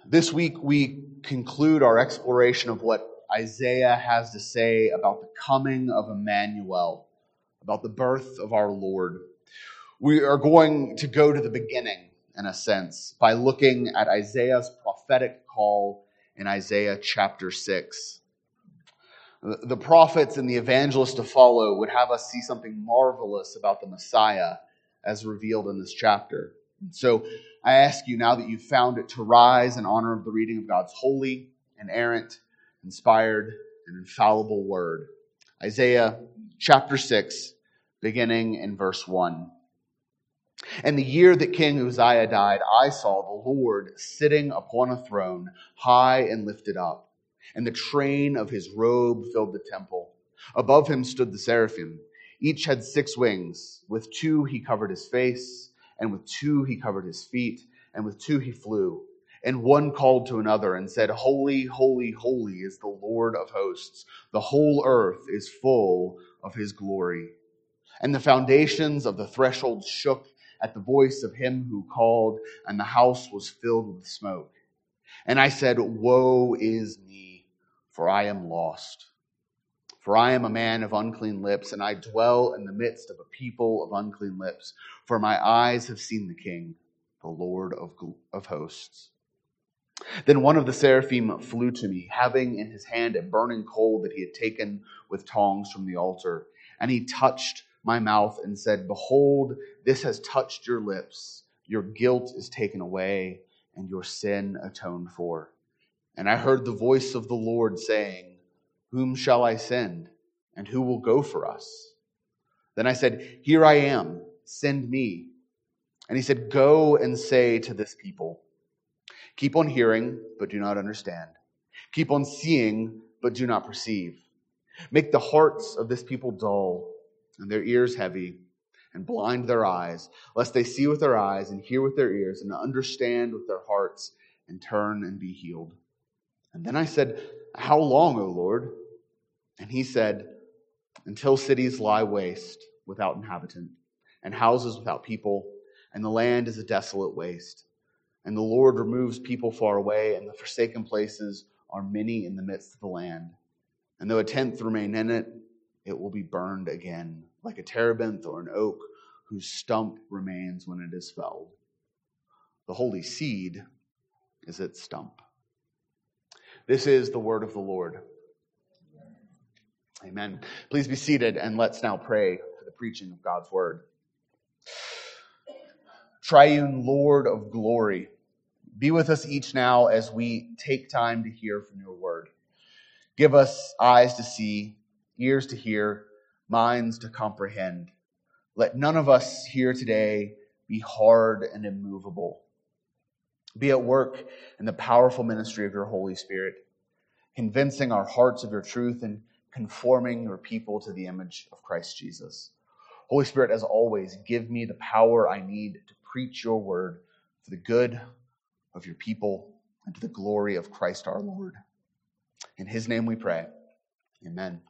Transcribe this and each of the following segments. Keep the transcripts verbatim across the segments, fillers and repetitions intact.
This week we conclude our exploration of what Isaiah has to say about the coming of Emmanuel, about the birth of our Lord. We are going to go to the beginning, in a sense, by looking at Isaiah's prophetic call in Isaiah chapter six. The prophets and the evangelists to follow would have us see something marvelous about the Messiah as revealed in this chapter. So I ask you, now that you've found it, to rise in honor of the reading of God's holy, inerrant, inspired, and infallible word. Isaiah chapter six, beginning in verse one. And the year that King Uzziah died, I saw the Lord sitting upon a throne, high and lifted up, and the train of his robe filled the temple. Above him stood the seraphim. Each had six wings. With two he covered his face, and with two he covered his feet, and with two he flew. And one called to another and said, Holy, holy, holy is the Lord of hosts. The whole earth is full of his glory. And the foundations of the threshold shook at the voice of him who called, and the house was filled with smoke. And I said, Woe is me, for I am lost. For I am a man of unclean lips, and I dwell in the midst of a people of unclean lips. For my eyes have seen the King, the Lord of, of hosts. Then one of the seraphim flew to me, having in his hand a burning coal that he had taken with tongs from the altar. And he touched my mouth and said, Behold, this has touched your lips. Your guilt is taken away, and your sin atoned for. And I heard the voice of the Lord saying, Whom shall I send, and who will go for us? Then I said, Here I am, send me. And he said, Go and say to this people, Keep on hearing, but do not understand. Keep on seeing, but do not perceive. Make the hearts of this people dull, and their ears heavy, and blind their eyes, lest they see with their eyes, and hear with their ears, and understand with their hearts, and turn and be healed. And then I said, How long, O Lord? And he said, Until cities lie waste without inhabitant, and houses without people, and the land is a desolate waste. And the Lord removes people far away, and the forsaken places are many in the midst of the land. And though a tenth remain in it, it will be burned again, like a terebinth or an oak whose stump remains when it is felled. The holy seed is its stump. This is the word of the Lord. Amen. Please be seated, and let's now pray for the preaching of God's word. Triune Lord of glory, be with us each now as we take time to hear from your word. Give us eyes to see, ears to hear, minds to comprehend. Let none of us here today be hard and immovable. Be at work in the powerful ministry of your Holy Spirit, convincing our hearts of your truth and conforming your people to the image of Christ Jesus. Holy Spirit, as always, give me the power I need to preach your word for the good of your people and to the glory of Christ our Lord. In his name we pray. Amen.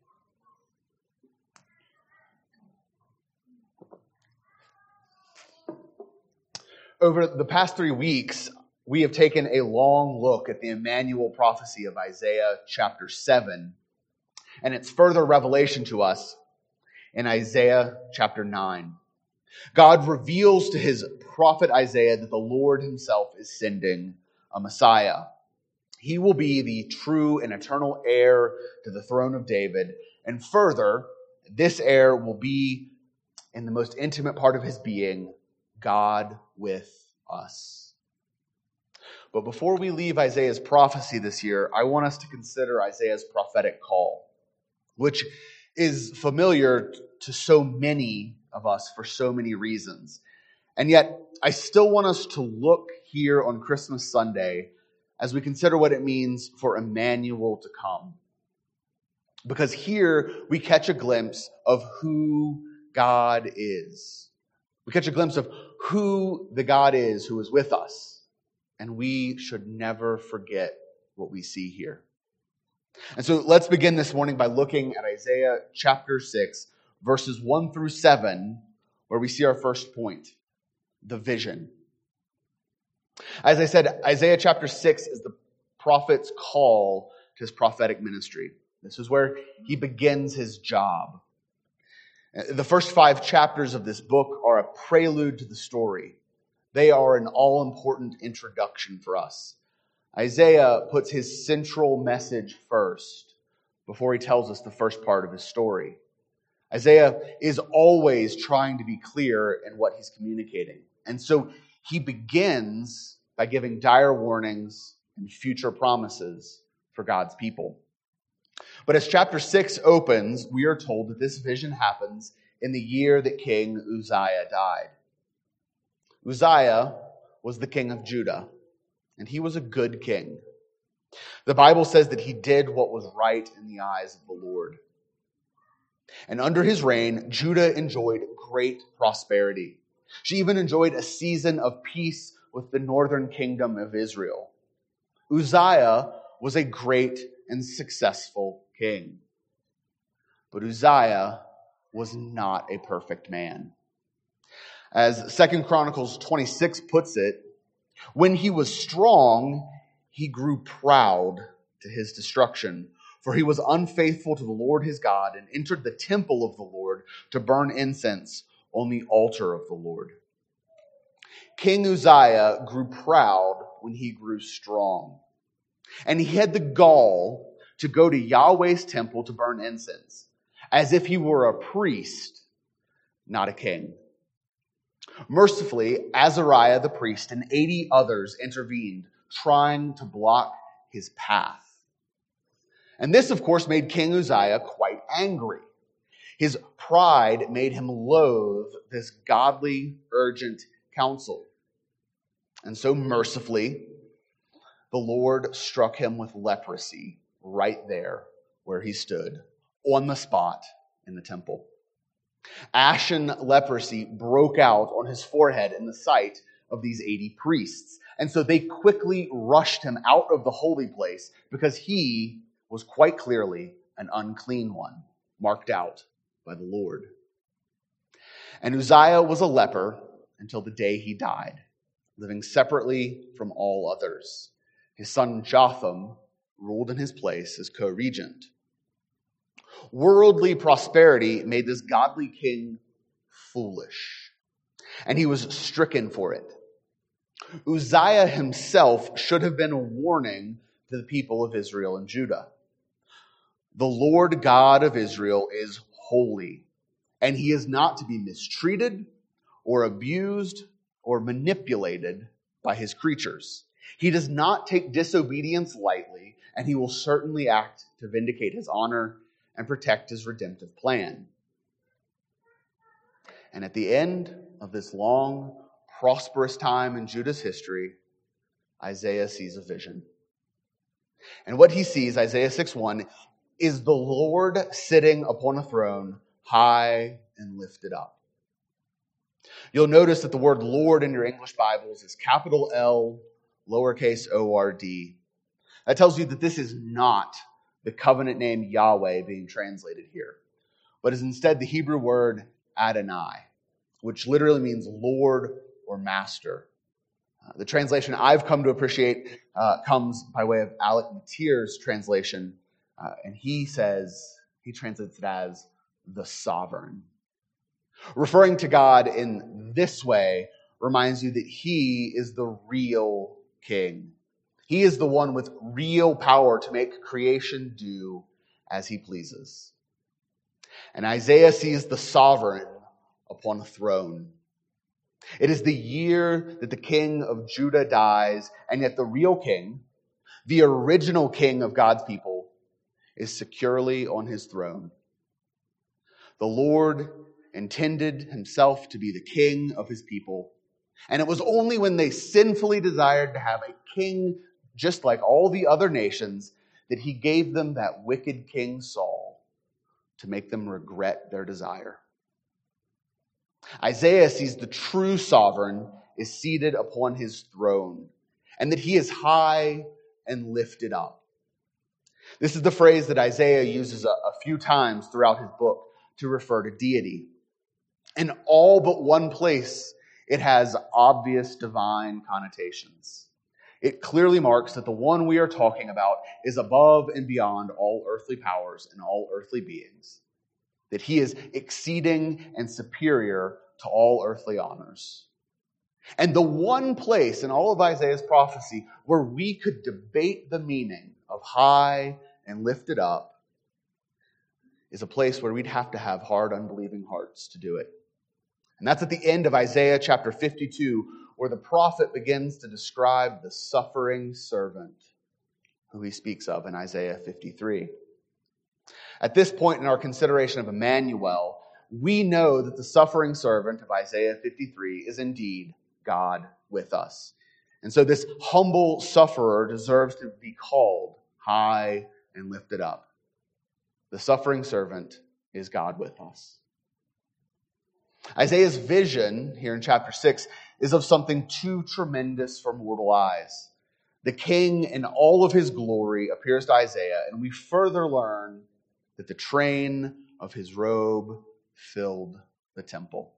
Over the past three weeks, we have taken a long look at the Emmanuel prophecy of Isaiah chapter seven and its further revelation to us in Isaiah chapter nine. God reveals to his prophet Isaiah that the Lord himself is sending a Messiah. He will be the true and eternal heir to the throne of David. And further, this heir will be, in the most intimate part of his being, God with us. But before we leave Isaiah's prophecy this year, I want us to consider Isaiah's prophetic call, which is familiar to so many of us for so many reasons. And yet, I still want us to look here on Christmas Sunday as we consider what it means for Emmanuel to come. Because here we catch a glimpse of who God is. We catch a glimpse of who the God is who is with us. And we should never forget what we see here. And so let's begin this morning by looking at Isaiah chapter six, verses one through seven, where we see our first point, the vision. As I said, Isaiah chapter six is the prophet's call to his prophetic ministry. This is where he begins his job. The first five chapters of this book are a prelude to the story. They are an all-important introduction for us. Isaiah puts his central message first before he tells us the first part of his story. Isaiah is always trying to be clear in what he's communicating. And so he begins by giving dire warnings and future promises for God's people. But as chapter six opens, we are told that this vision happens in the year that King Uzziah died. Uzziah was the king of Judah, and he was a good king. The Bible says that he did what was right in the eyes of the Lord. And under his reign, Judah enjoyed great prosperity. She even enjoyed a season of peace with the northern kingdom of Israel. Uzziah was a great and successful king. But Uzziah was not a perfect man. As Second Chronicles twenty-six puts it, when he was strong, he grew proud to his destruction. For he was unfaithful to the Lord his God and entered the temple of the Lord to burn incense on the altar of the Lord. King Uzziah grew proud when he grew strong. And he had the gall to go to Yahweh's temple to burn incense, as if he were a priest, not a king. Mercifully, Azariah the priest and eighty others intervened, trying to block his path. And this, of course, made King Uzziah quite angry. His pride made him loathe this godly, urgent counsel. And so mercifully, the Lord struck him with leprosy right there where he stood, on the spot in the temple. Ashen leprosy broke out on his forehead in the sight of these eighty priests. And so they quickly rushed him out of the holy place because he was quite clearly an unclean one, marked out by the Lord. And Uzziah was a leper until the day he died, living separately from all others. His son Jotham ruled in his place as co-regent. Worldly prosperity made this godly king foolish, and he was stricken for it. Uzziah himself should have been a warning to the people of Israel and Judah. The Lord God of Israel is holy, and he is not to be mistreated or abused or manipulated by his creatures. He does not take disobedience lightly, and he will certainly act to vindicate his honor and protect his redemptive plan. And at the end of this long, prosperous time in Judah's history, Isaiah sees a vision. And what he sees, Isaiah six one, is the Lord sitting upon a throne, high and lifted up. You'll notice that the word Lord in your English Bibles is capital L, lowercase o r d. That tells you that this is not the covenant name Yahweh being translated here, but is instead the Hebrew word Adonai, which literally means Lord or Master. Uh, the translation I've come to appreciate uh, comes by way of Alec Mateer's translation, uh, and he says, he translates it as the sovereign. Referring to God in this way reminds you that he is the real king. He is the one with real power to make creation do as he pleases. And Isaiah sees the sovereign upon a throne. It is the year that the king of Judah dies, and yet the real king, the original king of God's people, is securely on his throne. The Lord intended himself to be the king of his people, and it was only when they sinfully desired to have a king just like all the other nations that he gave them that wicked King Saul to make them regret their desire. Isaiah sees the true sovereign is seated upon his throne, and that he is high and lifted up. This is the phrase that Isaiah uses a, a few times throughout his book to refer to deity. In all but one place, it has obvious divine connotations. It clearly marks that the one we are talking about is above and beyond all earthly powers and all earthly beings, that he is exceeding and superior to all earthly honors. And the one place in all of Isaiah's prophecy where we could debate the meaning of high and lifted up is a place where we'd have to have hard, unbelieving hearts to do it. And that's at the end of Isaiah chapter fifty-two, where the prophet begins to describe the suffering servant who he speaks of in Isaiah fifty-three. At this point in our consideration of Emmanuel, we know that the suffering servant of Isaiah fifty-three is indeed God with us. And so this humble sufferer deserves to be called high and lifted up. The suffering servant is God with us. Isaiah's vision here in chapter six is of something too tremendous for mortal eyes. The king in all of his glory appears to Isaiah, and we further learn that the train of his robe filled the temple.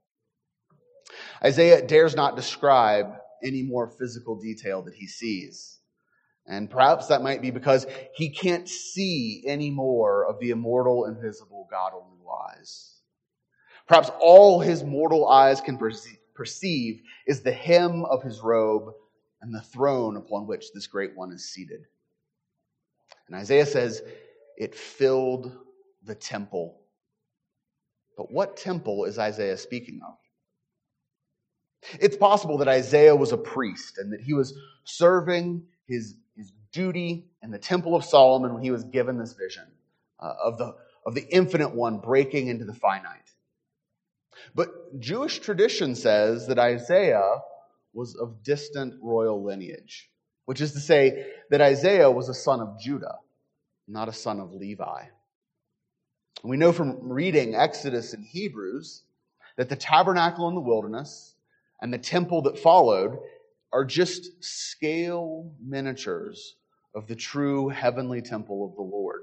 Isaiah dares not describe any more physical detail that he sees. And perhaps that might be because he can't see any more of the immortal, invisible God only wise. Perhaps all his mortal eyes can perceive is the hem of his robe and the throne upon which this great one is seated. And Isaiah says, it filled the temple. But what temple is Isaiah speaking of? It's possible that Isaiah was a priest and that he was serving his, his duty in the Temple of Solomon when he was given this vision uh, of, the, of the infinite one breaking into the finite. But Jewish tradition says that Isaiah was of distant royal lineage, which is to say that Isaiah was a son of Judah, not a son of Levi. We know from reading Exodus and Hebrews that the tabernacle in the wilderness and the temple that followed are just scale miniatures of the true heavenly temple of the Lord.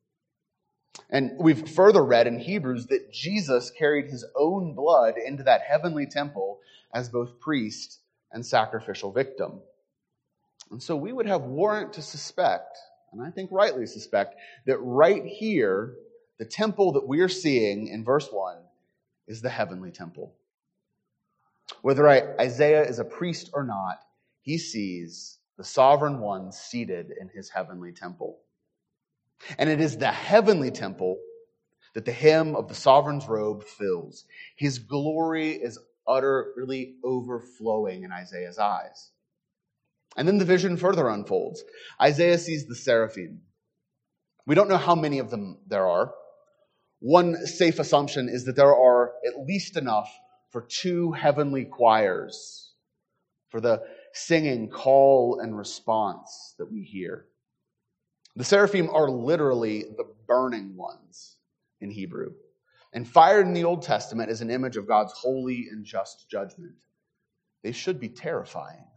And we've further read in Hebrews that Jesus carried his own blood into that heavenly temple as both priest and sacrificial victim. And so we would have warrant to suspect, and I think rightly suspect, that right here, the temple that we're seeing in verse one is the heavenly temple. Whether Isaiah is a priest or not, he sees the sovereign one seated in his heavenly temple. And it is the heavenly temple that the hem of the sovereign's robe fills. His glory is utterly overflowing in Isaiah's eyes. And then the vision further unfolds. Isaiah sees the seraphim. We don't know how many of them there are. One safe assumption is that there are at least enough for two heavenly choirs, for the singing call and response that we hear. The seraphim are literally the burning ones in Hebrew. And fire in the Old Testament is an image of God's holy and just judgment. They should be terrifying.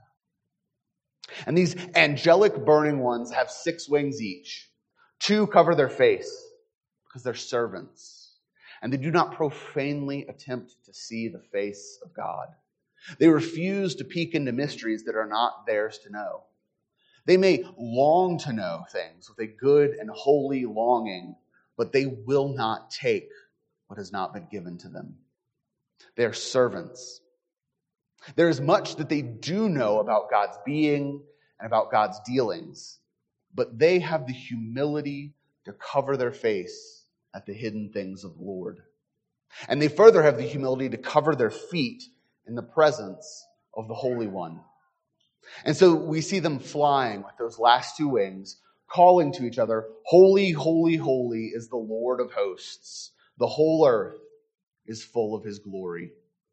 And these angelic burning ones have six wings each. Two cover their face because they're servants. And they do not profanely attempt to see the face of God. They refuse to peek into mysteries that are not theirs to know. They may long to know things with a good and holy longing, but they will not take what has not been given to them. They are servants. There is much that they do know about God's being and about God's dealings, but they have the humility to cover their face at the hidden things of the Lord. And they further have the humility to cover their feet in the presence of the Holy One. And so we see them flying with those last two wings, calling to each other, "Holy, holy, holy is the Lord of hosts. The whole earth is full of his glory."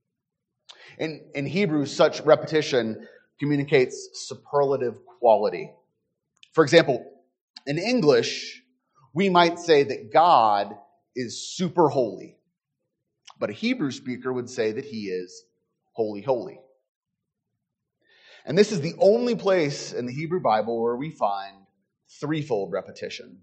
In, in Hebrew, such repetition communicates superlative quality. For example, in English, we might say that God is super holy, but a Hebrew speaker would say that he is holy, holy. And this is the only place in the Hebrew Bible where we find threefold repetition.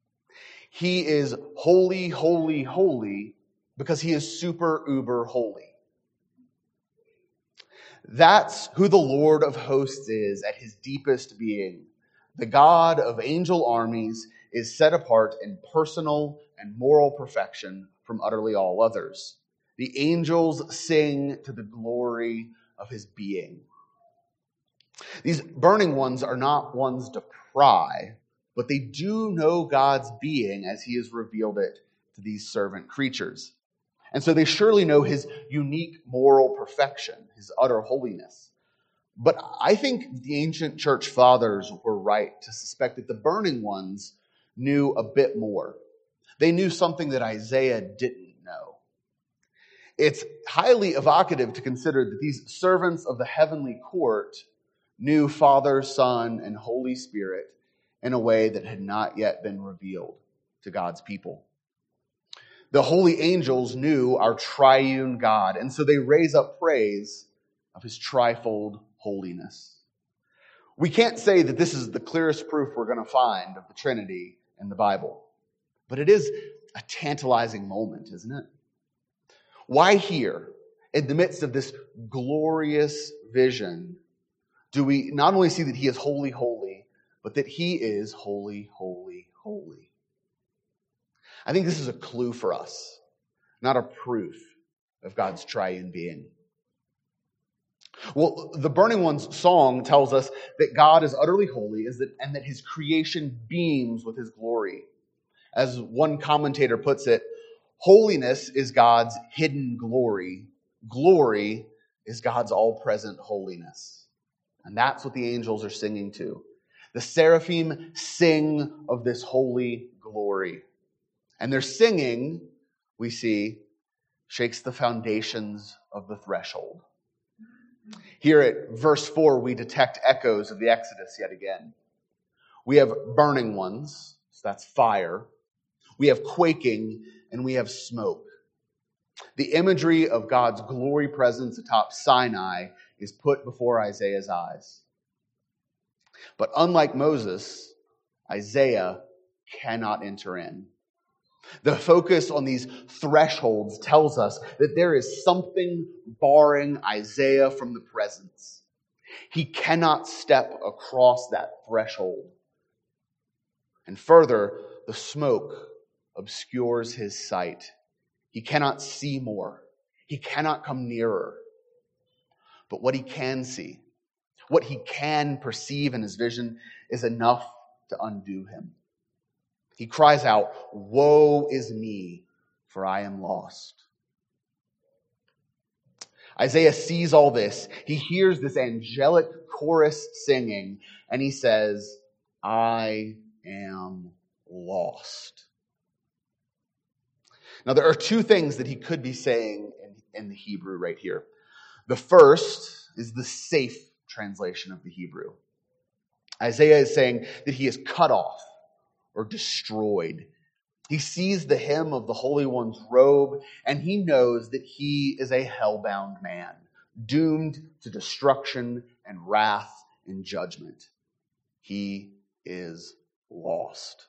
He is holy, holy, holy because he is super uber holy. That's who the Lord of hosts is at his deepest being. The God of angel armies is set apart in personal and moral perfection from utterly all others. The angels sing to the glory of his being. These burning ones are not ones to pry, but they do know God's being as he has revealed it to these servant creatures. And so they surely know his unique moral perfection, his utter holiness. But I think the ancient church fathers were right to suspect that the burning ones knew a bit more. They knew something that Isaiah didn't know. It's highly evocative to consider that these servants of the heavenly court knew Father, Son, and Holy Spirit in a way that had not yet been revealed to God's people. The holy angels knew our triune God, and so they raise up praise of his trifold holiness. We can't say that this is the clearest proof we're going to find of the Trinity in the Bible, but it is a tantalizing moment, isn't it? Why here, in the midst of this glorious vision, do we not only see that he is holy, holy, but that he is holy, holy, holy? I think this is a clue for us, not a proof of God's triune being. Well, the Burning One's song tells us that God is utterly holy and that his creation beams with his glory. As one commentator puts it, holiness is God's hidden glory. Glory is God's all-present holiness. And that's what the angels are singing to. The seraphim sing of this holy glory. And their singing, we see, shakes the foundations of the threshold. Here at verse four, we detect echoes of the Exodus yet again. We have burning ones, so that's fire. We have quaking, and we have smoke. The imagery of God's glory presence atop Sinai is put before Isaiah's eyes. But unlike Moses, Isaiah cannot enter in. The focus on these thresholds tells us that there is something barring Isaiah from the presence. He cannot step across that threshold. And further, the smoke obscures his sight. He cannot see more. He cannot come nearer. But what he can see, what he can perceive in his vision, is enough to undo him. He cries out, "Woe is me, for I am lost." Isaiah sees all this. He hears this angelic chorus singing, and he says, "I am lost." Now, there are two things that he could be saying in, in the Hebrew right here. The first is the safe translation of the Hebrew. Isaiah is saying that he is cut off or destroyed. He sees the hem of the Holy One's robe, and he knows that he is a hell-bound man, doomed to destruction and wrath and judgment. He is lost.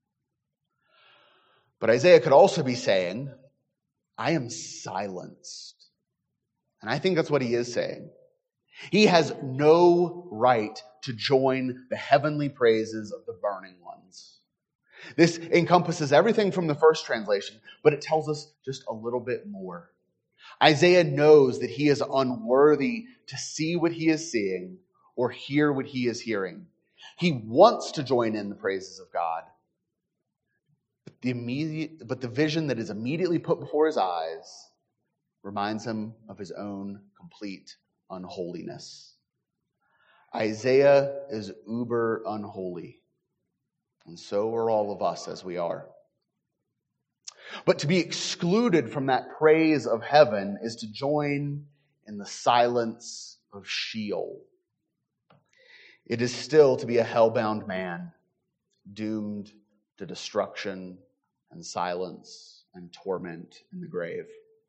But Isaiah could also be saying, "I am silenced." And I think that's what he is saying. He has no right to join the heavenly praises of the burning ones. This encompasses everything from the first translation, but it tells us just a little bit more. Isaiah knows that he is unworthy to see what he is seeing or hear what he is hearing. He wants to join in the praises of God, but the immediate, but the vision that is immediately put before his eyes reminds him of his own complete unholiness. Isaiah is uber unholy. And so are all of us as we are. But to be excluded from that praise of heaven is to join in the silence of Sheol. It is still to be a hell-bound man, doomed to destruction and silence and torment in the grave.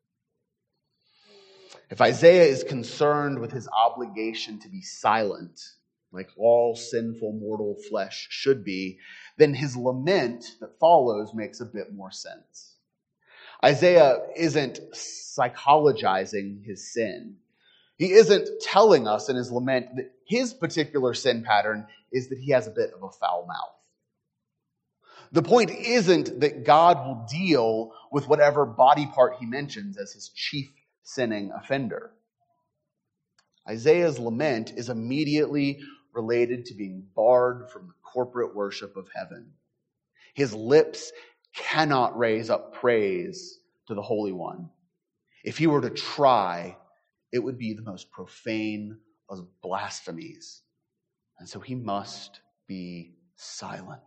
If Isaiah is concerned with his obligation to be silent, like all sinful mortal flesh should be, then his lament that follows makes a bit more sense. Isaiah isn't psychologizing his sin. He isn't telling us in his lament that his particular sin pattern is that he has a bit of a foul mouth. The point isn't that God will deal with whatever body part he mentions as his chief sinning offender. Isaiah's lament is immediately related to being barred from the corporate worship of heaven. His lips cannot raise up praise to the Holy One. If he were to try, it would be the most profane of blasphemies. And so he must be silent.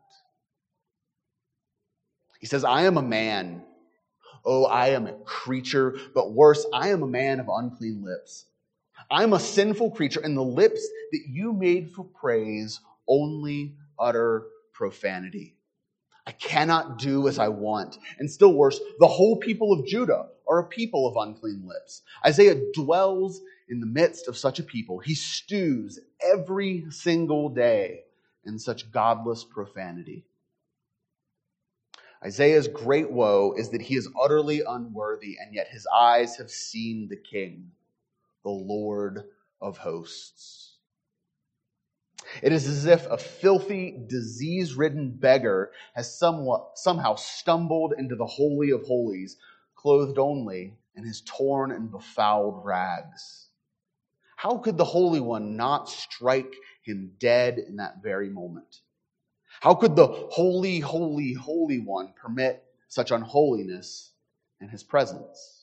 He says, I am a man. Oh, I am a creature, but worse, I am a man of unclean lips. I am a sinful creature, and the lips that you made for praise only utter profanity. I cannot do as I want. And still worse, the whole people of Judah are a people of unclean lips. Isaiah dwells in the midst of such a people. He stews every single day in such godless profanity. Isaiah's great woe is that he is utterly unworthy, and yet his eyes have seen the King, the Lord of hosts. It is as if a filthy, disease-ridden beggar has somewhat, somehow stumbled into the Holy of Holies, clothed only in his torn and befouled rags. How could the Holy One not strike him dead in that very moment? How could the Holy, Holy, Holy One permit such unholiness in his presence?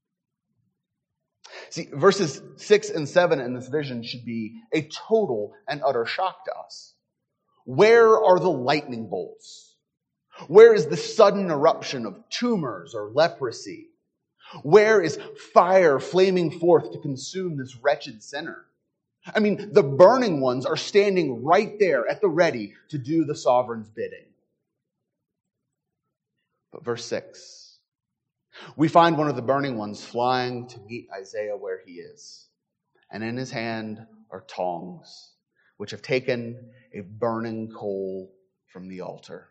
See, verses six and seven in this vision should be a total and utter shock to us. Where are the lightning bolts? Where is the sudden eruption of tumors or leprosy? Where is fire flaming forth to consume this wretched sinner? I mean, the burning ones are standing right there at the ready to do the sovereign's bidding. But verse six, we find one of the burning ones flying to meet Isaiah where he is. And in his hand are tongs, which have taken a burning coal from the altar.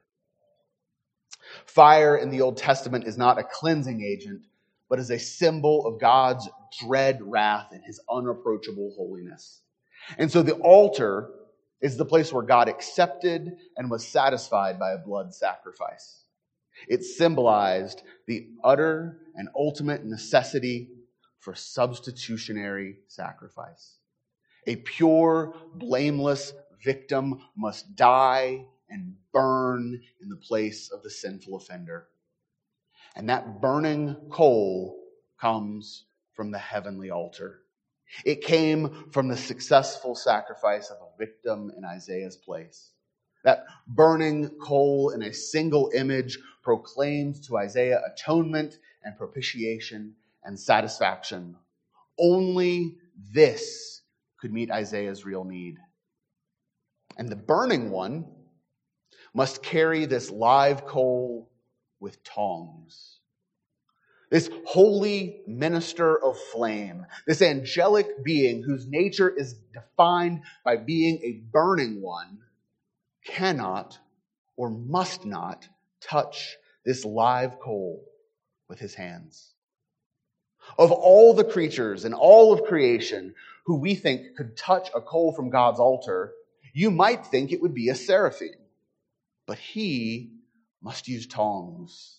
Fire in the Old Testament is not a cleansing agent, but is a symbol of God's dread wrath and his unapproachable holiness. And so the altar is the place where God accepted and was satisfied by a blood sacrifice. It symbolized the utter and ultimate necessity for substitutionary sacrifice. A pure, blameless victim must die and burn in the place of the sinful offender. And that burning coal comes from the heavenly altar. It came from the successful sacrifice of a victim in Isaiah's place. That burning coal in a single image proclaims to Isaiah atonement and propitiation and satisfaction. Only this could meet Isaiah's real need. And the burning one must carry this live coal with tongs. This holy minister of flame, this angelic being whose nature is defined by being a burning one, cannot or must not touch this live coal with his hands. Of all the creatures in all of creation who we think could touch a coal from God's altar, you might think it would be a seraphim. But he must use tongs.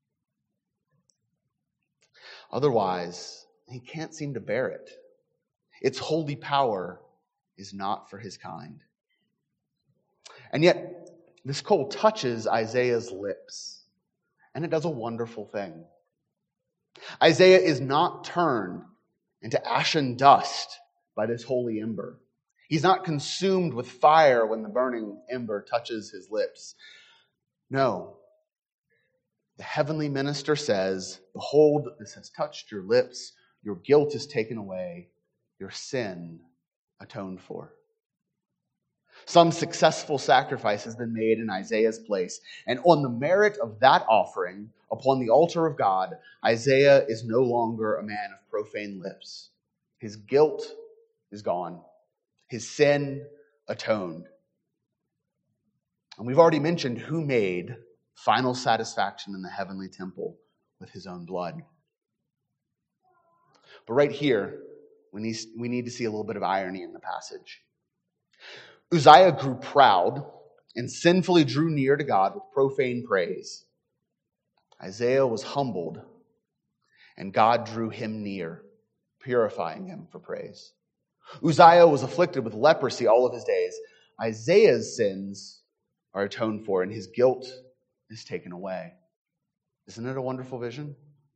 Otherwise, he can't seem to bear it. Its holy power is not for his kind. And yet, this coal touches Isaiah's lips, and it does a wonderful thing. Isaiah is not turned into ashen dust by this holy ember. He's not consumed with fire when the burning ember touches his lips. No. The heavenly minister says, "Behold, this has touched your lips. Your guilt is taken away. Your sin atoned for." Some successful sacrifice has been made in Isaiah's place. And on the merit of that offering upon the altar of God, Isaiah is no longer a man of profane lips. His guilt is gone. His sin atoned. And we've already mentioned who made final satisfaction in the heavenly temple with his own blood. But right here, We need, we need to see a little bit of irony in the passage. Uzziah grew proud and sinfully drew near to God with profane praise. Isaiah was humbled, and God drew him near, purifying him for praise. Uzziah was afflicted with leprosy all of his days. Isaiah's sins are atoned for, and his guilt is taken away. Isn't it a wonderful vision?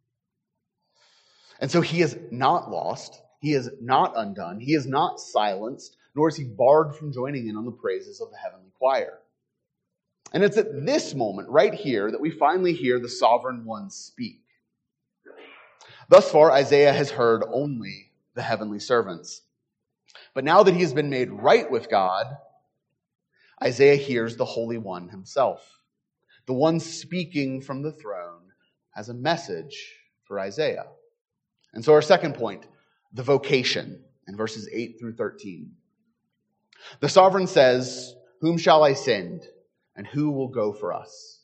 And so he is not lost. He is not undone. He is not silenced, nor is he barred from joining in on the praises of the heavenly choir. And it's at this moment, right here, that we finally hear the sovereign one speak. Thus far, Isaiah has heard only the heavenly servants. But now that he has been made right with God, Isaiah hears the Holy One himself. The one speaking from the throne has a message for Isaiah. And so our second point, the vocation, in verses eight through thirteen. The sovereign says, "Whom shall I send, and who will go for us?"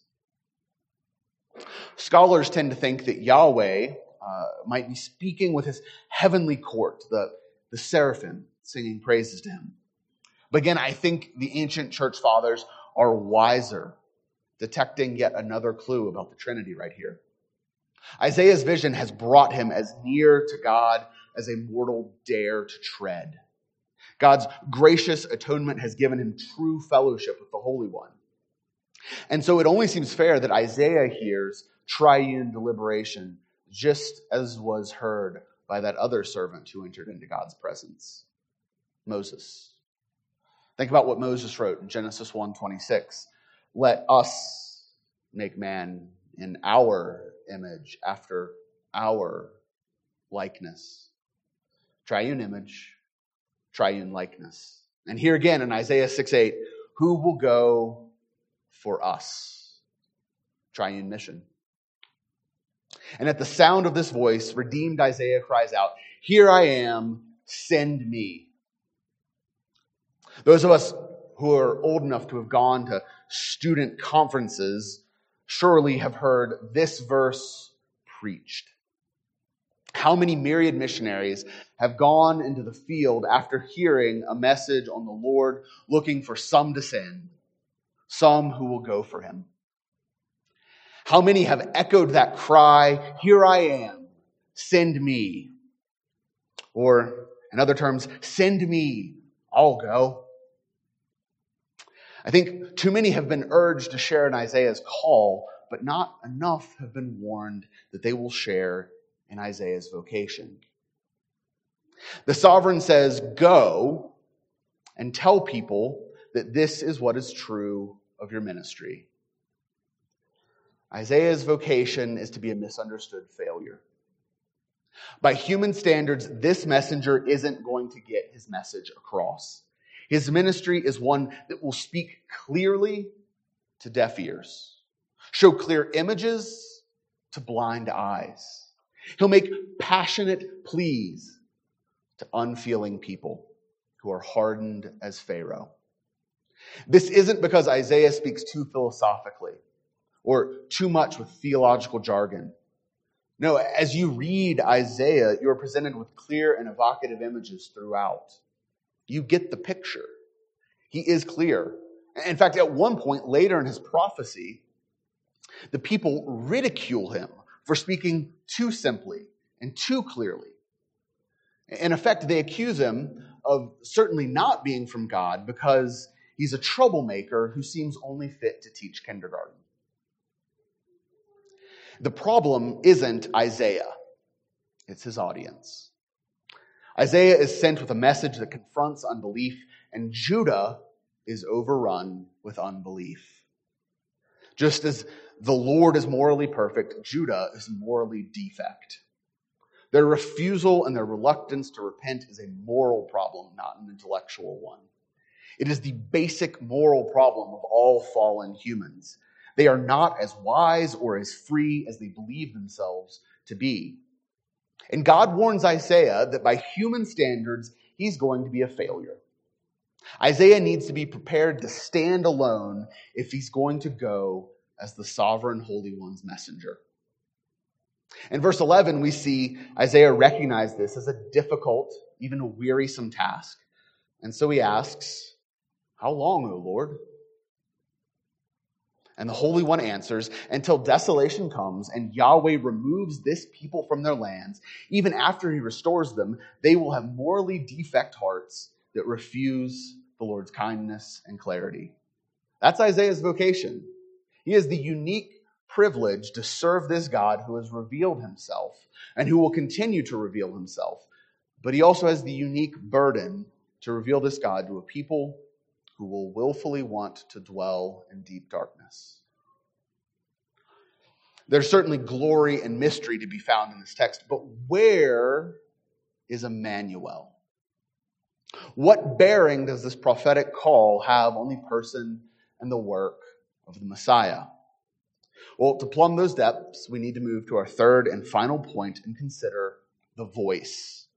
Scholars tend to think that Yahweh uh, might be speaking with his heavenly court, the, the seraphim, singing praises to him. But again, I think the ancient church fathers are wiser, detecting yet another clue about the Trinity right here. Isaiah's vision has brought him as near to God as a mortal dare to tread. God's gracious atonement has given him true fellowship with the Holy One. And so it only seems fair that Isaiah hears triune deliberation, just as was heard by that other servant who entered into God's presence, Moses. Think about what Moses wrote in Genesis one twenty-six. Let us make man in our image, after our likeness. Triune image, triune likeness. And here again in Isaiah six eight, who will go for us? Triune mission. And at the sound of this voice, redeemed Isaiah cries out, "Here I am, send me." Those of us who are old enough to have gone to student conferences surely have heard this verse preached. How many myriad missionaries have gone into the field after hearing a message on the Lord, looking for some to send, some who will go for him? How many have echoed that cry, "Here I am, send me"? Or, in other terms, "Send me, I'll go." I think too many have been urged to share in Isaiah's call, but not enough have been warned that they will share in Isaiah's vocation. The sovereign says, "Go and tell people that this is what is true of your ministry." Isaiah's vocation is to be a misunderstood failure. By human standards, this messenger isn't going to get his message across. His ministry is one that will speak clearly to deaf ears, show clear images to blind eyes. He'll make passionate pleas to unfeeling people who are hardened as Pharaoh. This isn't because Isaiah speaks too philosophically or too much with theological jargon. No, as you read Isaiah, you are presented with clear and evocative images throughout. You get the picture. He is clear. In fact, at one point later in his prophecy, the people ridicule him for speaking too simply and too clearly. In effect, they accuse him of certainly not being from God because he's a troublemaker who seems only fit to teach kindergarten. The problem isn't Isaiah, it's his audience. Isaiah is sent with a message that confronts unbelief, and Judah is overrun with unbelief. Just as the Lord is morally perfect, Judah is morally defect. Their refusal and their reluctance to repent is a moral problem, not an intellectual one. It is the basic moral problem of all fallen humans. They are not as wise or as free as they believe themselves to be. And God warns Isaiah that by human standards, he's going to be a failure. Isaiah needs to be prepared to stand alone if he's going to go as the sovereign Holy One's messenger. In verse eleven, we see Isaiah recognize this as a difficult even a wearisome task. And so he asks, "How long, O Lord?" And the Holy One answers, "Until desolation comes and Yahweh removes this people from their lands, even after he restores them, they will have morally defect hearts that refuse the Lord's kindness and clarity." That's Isaiah's vocation. He has the unique privilege to serve this God who has revealed himself and who will continue to reveal himself. But he also has the unique burden to reveal this God to a people who will willfully want to dwell in deep darkness. There's certainly glory and mystery to be found in this text, but where is Emmanuel? What bearing does this prophetic call have on the person and the work of the Messiah? Well, to plumb those depths, we need to move to our third and final point and consider the voice.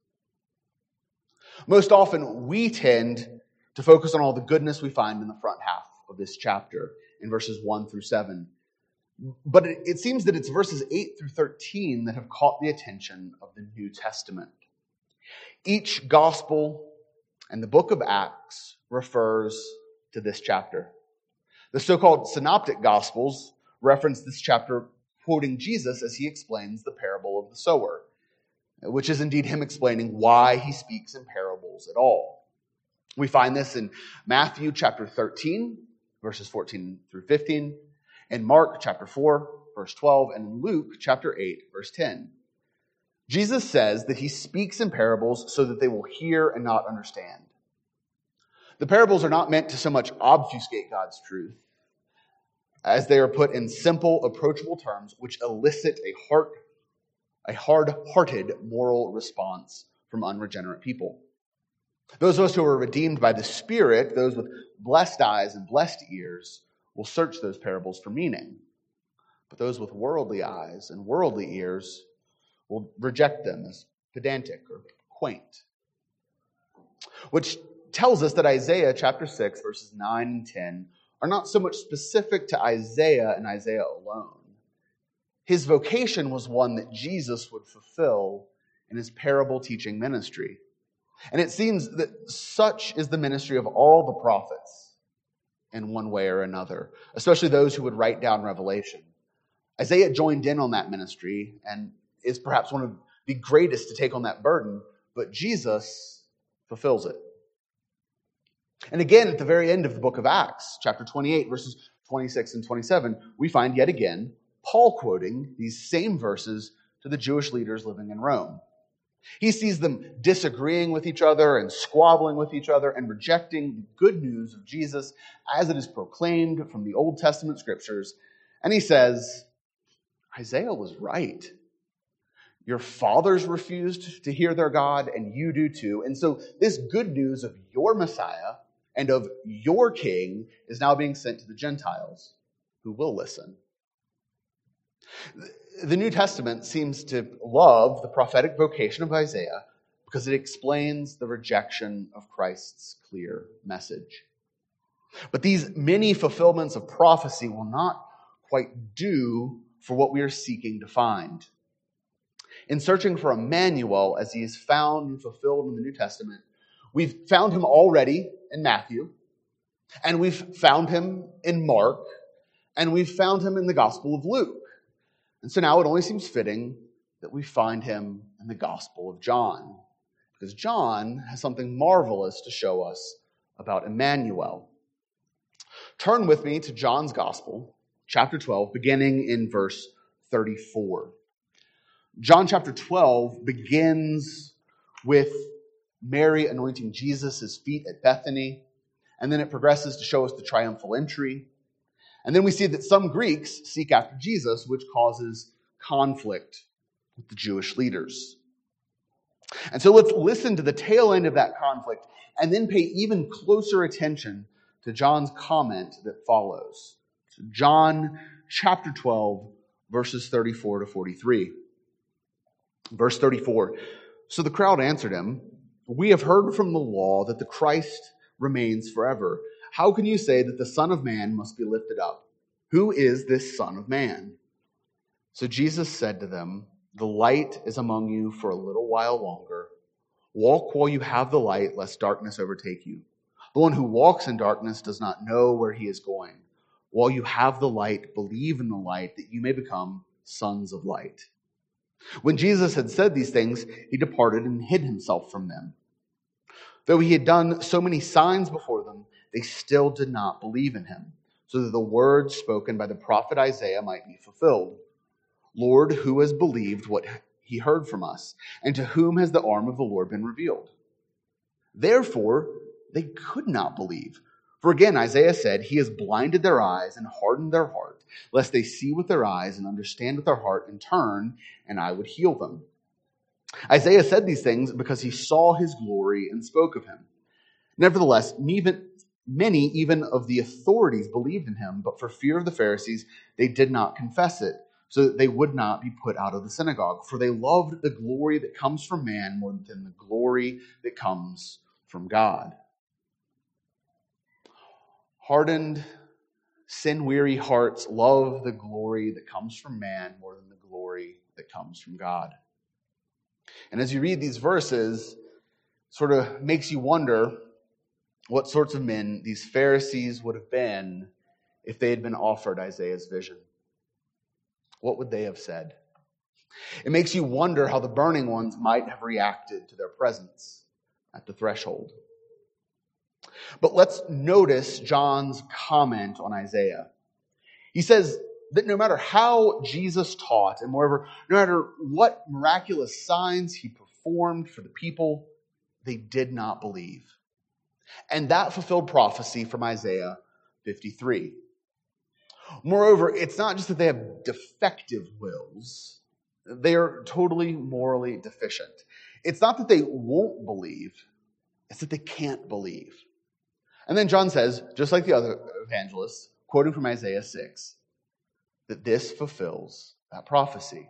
Most often, we tend to focus on all the goodness we find in the front half of this chapter, in verses one through seven. But it, it seems that it's verses eight through thirteen that have caught the attention of the New Testament. Each gospel and the book of Acts refers to this chapter. The so-called synoptic gospels reference this chapter quoting Jesus as he explains the parable of the sower, which is indeed him explaining why he speaks in parables at all. We find this in Matthew chapter thirteen, verses fourteen through fifteen, in Mark chapter four, verse twelve, and in Luke chapter eight, verse ten. Jesus says that he speaks in parables so that they will hear and not understand. The parables are not meant to so much obfuscate God's truth as they are put in simple, approachable terms which elicit a heart, a hard-hearted moral response from unregenerate people. Those of us who are redeemed by the Spirit, those with blessed eyes and blessed ears, will search those parables for meaning. But those with worldly eyes and worldly ears will reject them as pedantic or quaint. Which tells us that Isaiah chapter six, verses nine and ten are not so much specific to Isaiah and Isaiah alone. His vocation was one that Jesus would fulfill in his parable teaching ministry. And it seems that such is the ministry of all the prophets in one way or another, especially those who would write down Revelation. Isaiah joined in on that ministry and is perhaps one of the greatest to take on that burden, but Jesus fulfills it. And again, at the very end of the book of Acts, chapter twenty-eight, verses twenty-six and twenty-seven, we find yet again Paul quoting these same verses to the Jewish leaders living in Rome. He sees them disagreeing with each other and squabbling with each other and rejecting the good news of Jesus as it is proclaimed from the Old Testament scriptures. And he says, Isaiah was right. Your fathers refused to hear their God, and you do too. And so this good news of your Messiah and of your King is now being sent to the Gentiles who will listen. The New Testament seems to love the prophetic vocation of Isaiah because it explains the rejection of Christ's clear message. But these many fulfillments of prophecy will not quite do for what we are seeking to find. In searching for Emmanuel as he is found and fulfilled in the New Testament, we've found him already in Matthew, and we've found him in Mark, and we've found him in the Gospel of Luke. And so now it only seems fitting that we find him in the Gospel of John, because John has something marvelous to show us about Emmanuel. Turn with me to John's Gospel, chapter twelve, beginning in verse thirty-four. John chapter twelve begins with Mary anointing Jesus' feet at Bethany, and then it progresses to show us the triumphal entry. And then we see that some Greeks seek after Jesus, which causes conflict with the Jewish leaders. And so let's listen to the tail end of that conflict and then pay even closer attention to John's comment that follows. So John chapter twelve, verses thirty-four to forty-three. Verse thirty-four, so the crowd answered him, we have heard from the law that the Christ remains forever. How can you say that the Son of Man must be lifted up? Who is this Son of Man? So Jesus said to them, the light is among you for a little while longer. Walk while you have the light, lest darkness overtake you. The one who walks in darkness does not know where he is going. While you have the light, believe in the light, that you may become sons of light." When Jesus had said these things, he departed and hid himself from them. Though he had done so many signs before them, they still did not believe in him, so that the words spoken by the prophet Isaiah might be fulfilled. "Lord, who has believed what he heard from us? And to whom has the arm of the Lord been revealed?" Therefore, they could not believe. For again, Isaiah said, "He has blinded their eyes and hardened their heart, lest they see with their eyes and understand with their heart and turn, and I would heal them." Isaiah said these things because he saw his glory and spoke of him. Nevertheless, even, many even of the authorities believed in him, but for fear of the Pharisees, they did not confess it, so that they would not be put out of the synagogue. For they loved the glory that comes from man more than the glory that comes from God. Hardened, sin-weary hearts love the glory that comes from man more than the glory that comes from God. And as you read these verses, sort of makes you wonder what sorts of men these Pharisees would have been if they had been offered Isaiah's vision. What would they have said? It makes you wonder how the burning ones might have reacted to their presence at the threshold. But let's notice John's comment on Isaiah. He says that no matter how Jesus taught, and moreover, no matter what miraculous signs he performed for the people, they did not believe. And that fulfilled prophecy from Isaiah fifty-three. Moreover, it's not just that they have defective wills. They are totally morally deficient. It's not that they won't believe. It's that they can't believe. And then John says, just like the other evangelists, quoting from Isaiah six, that this fulfills that prophecy.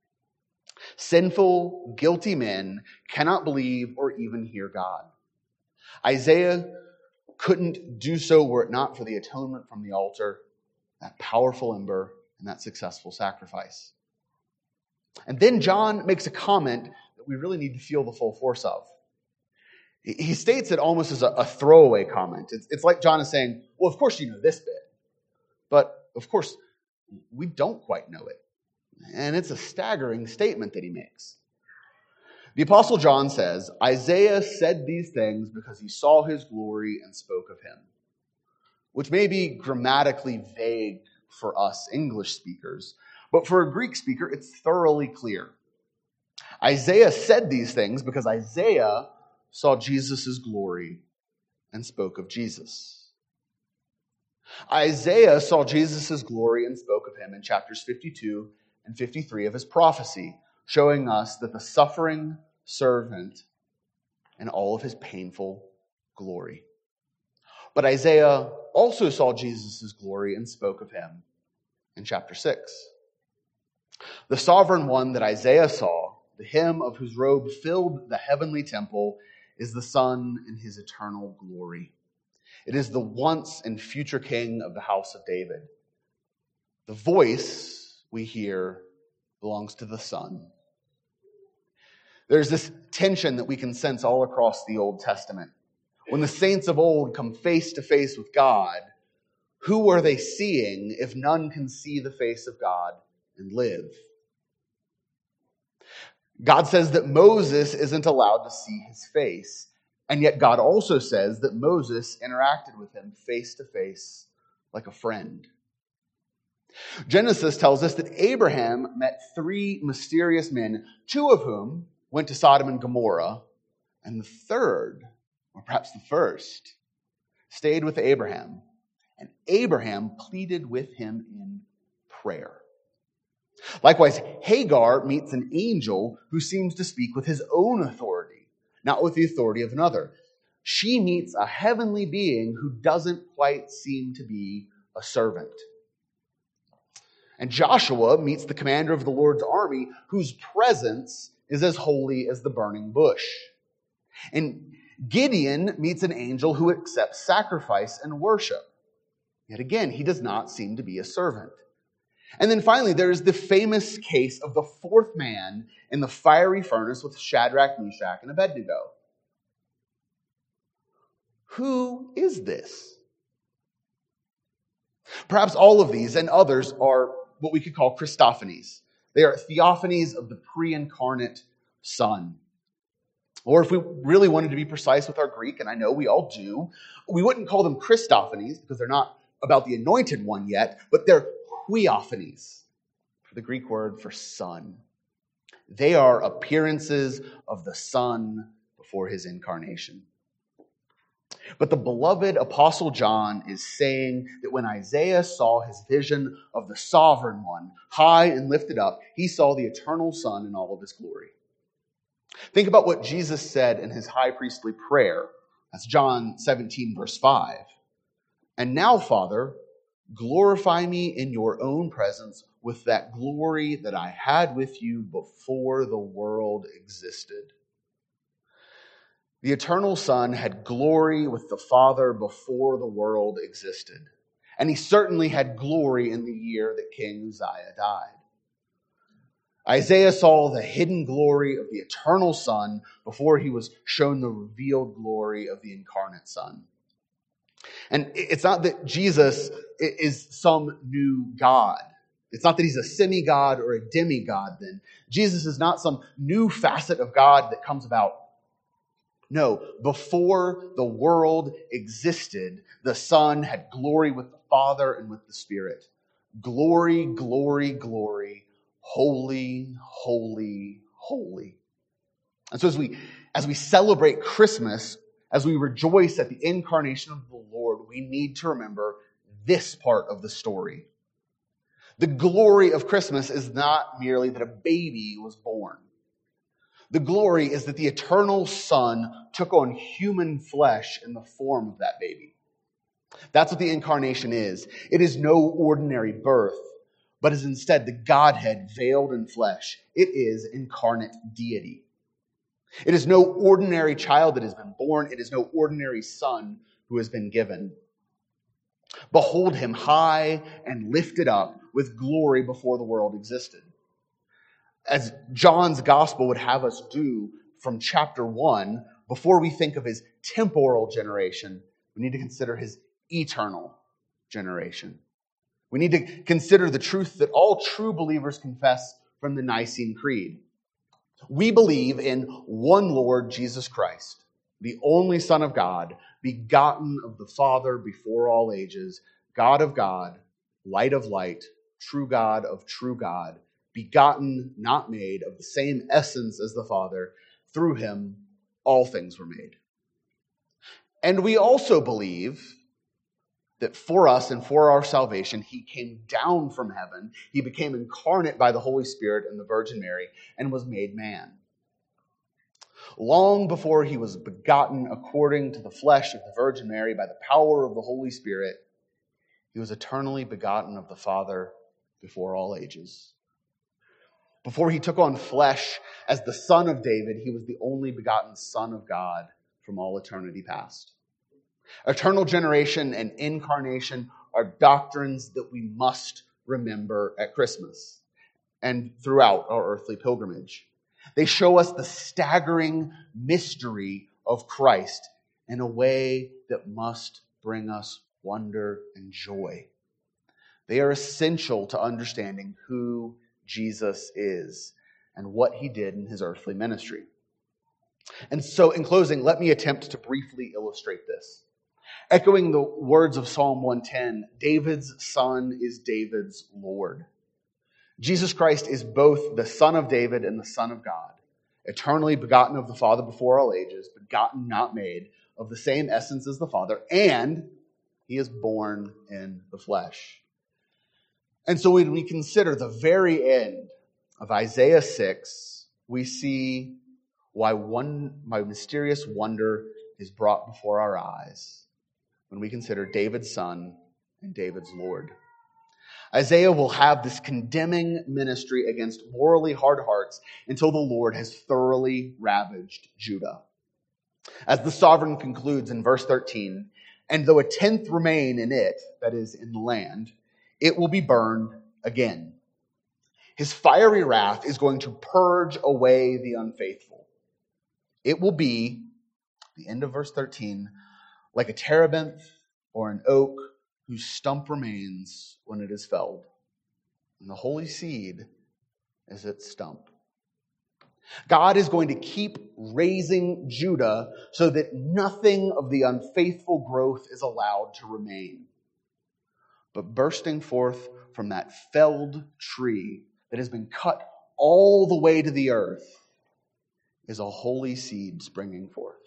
Sinful, guilty men cannot believe or even hear God. Isaiah couldn't do so were it not for the atonement from the altar, that powerful ember, and that successful sacrifice. And then John makes a comment that we really need to feel the full force of. He states it almost as a, a throwaway comment. It's, it's like John is saying, well, of course you know this bit, but of course we don't quite know it. And it's a staggering statement that he makes. The Apostle John says, Isaiah said these things because he saw his glory and spoke of him, which may be grammatically vague for us English speakers, but for a Greek speaker, it's thoroughly clear. Isaiah said these things because Isaiah saw Jesus' glory and spoke of Jesus. Isaiah saw Jesus' glory and spoke of him in chapters fifty-two and fifty-three of his prophecy, showing us that the suffering servant in all of his painful glory. But Isaiah also saw Jesus' glory and spoke of him in chapter six. The sovereign one that Isaiah saw, the hem of whose robe filled the heavenly temple, is the Son in his eternal glory. It is the once and future King of the house of David. The voice we hear belongs to the Son. There's this tension that we can sense all across the Old Testament. When the saints of old come face to face with God, who are they seeing if none can see the face of God and live? God says that Moses isn't allowed to see his face, and yet God also says that Moses interacted with him face to face like a friend. Genesis tells us that Abraham met three mysterious men, two of whom went to Sodom and Gomorrah, and the third, or perhaps the first, stayed with Abraham, and Abraham pleaded with him in prayer. Likewise, Hagar meets an angel who seems to speak with his own authority, not with the authority of another. She meets a heavenly being who doesn't quite seem to be a servant. And Joshua meets the commander of the Lord's army, whose presence is as holy as the burning bush. And Gideon meets an angel who accepts sacrifice and worship. Yet again, he does not seem to be a servant. And then finally, there is the famous case of the fourth man in the fiery furnace with Shadrach, Meshach, and Abednego. Who is this? Perhaps all of these and others are what we could call Christophanies. They are theophanies of the pre-incarnate Son. Or if we really wanted to be precise with our Greek, and I know we all do, we wouldn't call them Christophanies because they're not about the anointed one yet, but they're huiophanies, the Greek word for son. They are appearances of the Son before his incarnation. But the beloved Apostle John is saying that when Isaiah saw his vision of the sovereign one, high and lifted up, he saw the eternal Son in all of his glory. Think about what Jesus said in his high priestly prayer. That's John seventeen, verse five. And now, Father, glorify me in your own presence with that glory that I had with you before the world existed. The eternal Son had glory with the Father before the world existed. And he certainly had glory in the year that King Uzziah died. Isaiah saw the hidden glory of the eternal Son before he was shown the revealed glory of the incarnate Son. And it's not that Jesus is some new God. It's not that he's a semi-God or a demigod then. Jesus is not some new facet of God that comes about. No, before the world existed, the Son had glory with the Father and with the Spirit. Glory, glory, glory, holy, holy, holy. And so as we, as we celebrate Christmas, as we rejoice at the incarnation of the Lord, we need to remember this part of the story. The glory of Christmas is not merely that a baby was born. The glory is that the eternal Son took on human flesh in the form of that baby. That's what the incarnation is. It is no ordinary birth, but is instead the Godhead veiled in flesh. It is incarnate deity. It is no ordinary child that has been born. It is no ordinary son who has been given. Behold him high and lifted up with glory before the world existed. As John's gospel would have us do from chapter one, before we think of his temporal generation, we need to consider his eternal generation. We need to consider the truth that all true believers confess from the Nicene Creed. We believe in one Lord Jesus Christ, the only Son of God, begotten of the Father before all ages, God of God, light of light, true God of true God, begotten, not made, of the same essence as the Father. Through him, all things were made. And we also believe that for us and for our salvation, he came down from heaven. He became incarnate by the Holy Spirit and the Virgin Mary and was made man. Long before he was begotten according to the flesh of the Virgin Mary by the power of the Holy Spirit, he was eternally begotten of the Father before all ages. Before he took on flesh as the Son of David, he was the only begotten Son of God from all eternity past. Eternal generation and incarnation are doctrines that we must remember at Christmas and throughout our earthly pilgrimage. They show us the staggering mystery of Christ in a way that must bring us wonder and joy. They are essential to understanding who Jesus is and what he did in his earthly ministry. And so, in closing, let me attempt to briefly illustrate this. Echoing the words of Psalm one ten, David's Son is David's Lord. Jesus Christ is both the Son of David and the Son of God, eternally begotten of the Father before all ages, begotten, not made, of the same essence as the Father, and he is born in the flesh. And so when we consider the very end of Isaiah six, we see why one, why mysterious wonder is brought before our eyes when we consider David's Son and David's Lord. Isaiah will have this condemning ministry against morally hard hearts until the Lord has thoroughly ravaged Judah. As the sovereign concludes in verse thirteen, and though a tenth remain in it, that is, in the land, it will be burned again. His fiery wrath is going to purge away the unfaithful. It will be, the end of verse thirteen, like a terebinth or an oak whose stump remains when it is felled. And the holy seed is its stump. God is going to keep raising Judah so that nothing of the unfaithful growth is allowed to remain. But bursting forth from that felled tree that has been cut all the way to the earth is a holy seed springing forth.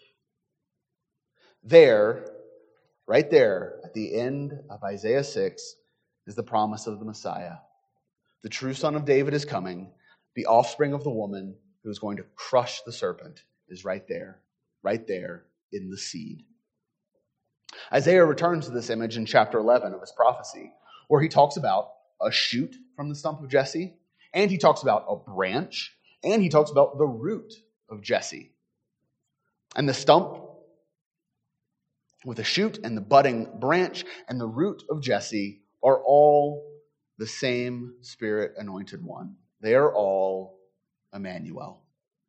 There, right there, at the end of Isaiah six, is the promise of the Messiah. The true son of David is coming. The offspring of the woman who is going to crush the serpent is right there, right there in the seed. Isaiah returns to this image in chapter eleven of his prophecy, where he talks about a shoot from the stump of Jesse, and he talks about a branch, and he talks about the root of Jesse. And the stump with a shoot and the budding branch and the root of Jesse are all the same Spirit-anointed one. They are all Emmanuel.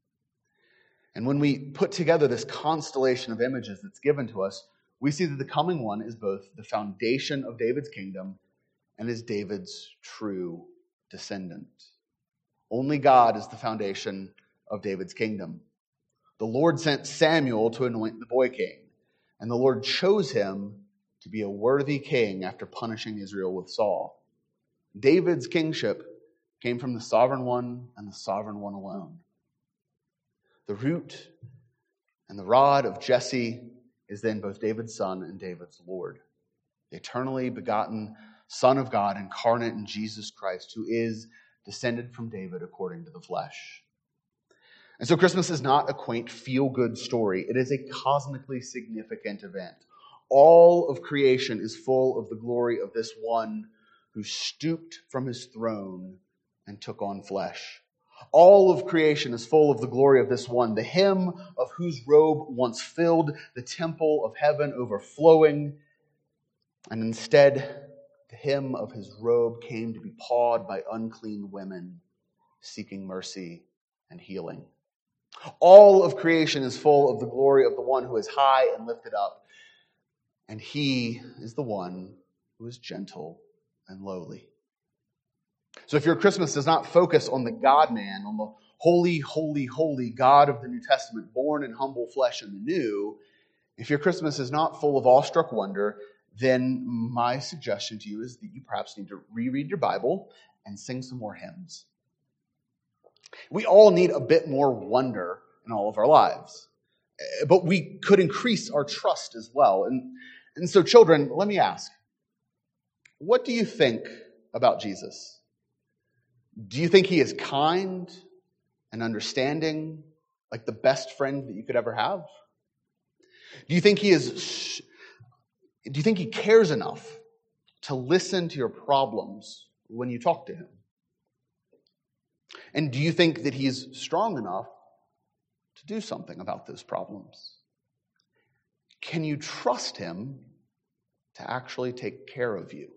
And when we put together this constellation of images that's given to us, we see that the coming one is both the foundation of David's kingdom and is David's true descendant. Only God is the foundation of David's kingdom. The Lord sent Samuel to anoint the boy king, and the Lord chose him to be a worthy king after punishing Israel with Saul. David's kingship came from the sovereign one and the sovereign one alone. The root and the rod of Jesse is then both David's son and David's Lord, the eternally begotten Son of God incarnate in Jesus Christ, who is descended from David according to the flesh. And so Christmas is not a quaint feel-good story. It is a cosmically significant event. All of creation is full of the glory of this one who stooped from his throne and took on flesh. All of creation is full of the glory of this one, the hem of whose robe once filled the temple of heaven overflowing, and instead the hem of his robe came to be pawed by unclean women seeking mercy and healing. All of creation is full of the glory of the one who is high and lifted up, and he is the one who is gentle and lowly. So if your Christmas does not focus on the God-man, on the holy, holy, holy God of the New Testament, born in humble flesh in the new, if your Christmas is not full of awestruck wonder, then my suggestion to you is that you perhaps need to reread your Bible and sing some more hymns. We all need a bit more wonder in all of our lives, but we could increase our trust as well. And, and so children, let me ask, what do you think about Jesus? Do you think he is kind and understanding, like the best friend that you could ever have? Do you think he is, do you think he cares enough to listen to your problems when you talk to him? And do you think that he's strong enough to do something about those problems? Can you trust him to actually take care of you?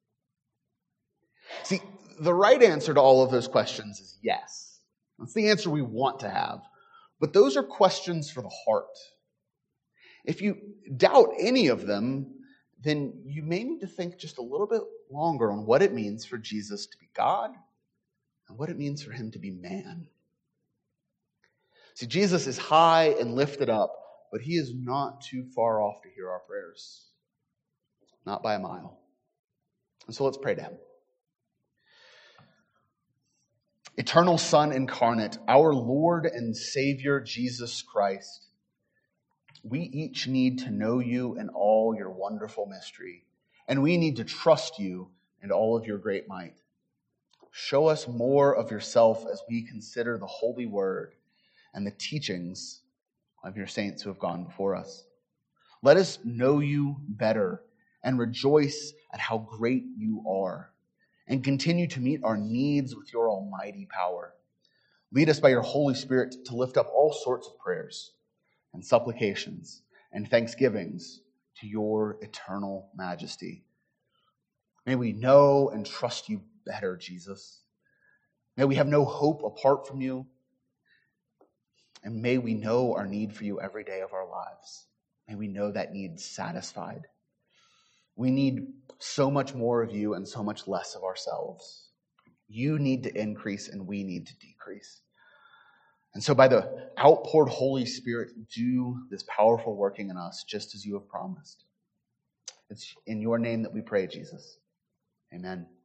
See, the right answer to all of those questions is yes. That's the answer we want to have. But those are questions for the heart. If you doubt any of them, then you may need to think just a little bit longer on what it means for Jesus to be God and what it means for him to be man. See, Jesus is high and lifted up, but he is not too far off to hear our prayers. Not by a mile. And so let's pray to him. Eternal Son incarnate, our Lord and Savior, Jesus Christ, we each need to know you in all your wonderful mystery, and we need to trust you in all of your great might. Show us more of yourself as we consider the holy word and the teachings of your saints who have gone before us. Let us know you better and rejoice at how great you are, and continue to meet our needs with your almighty power. Lead us by your Holy Spirit to lift up all sorts of prayers and supplications and thanksgivings to your eternal majesty. May we know and trust you better, Jesus. May we have no hope apart from you. And may we know our need for you every day of our lives. may we know that need satisfied. We need so much more of you and so much less of ourselves. You need to increase and we need to decrease. And so by the outpoured Holy Spirit, do this powerful working in us just as you have promised. It's in your name that we pray, Jesus. Amen.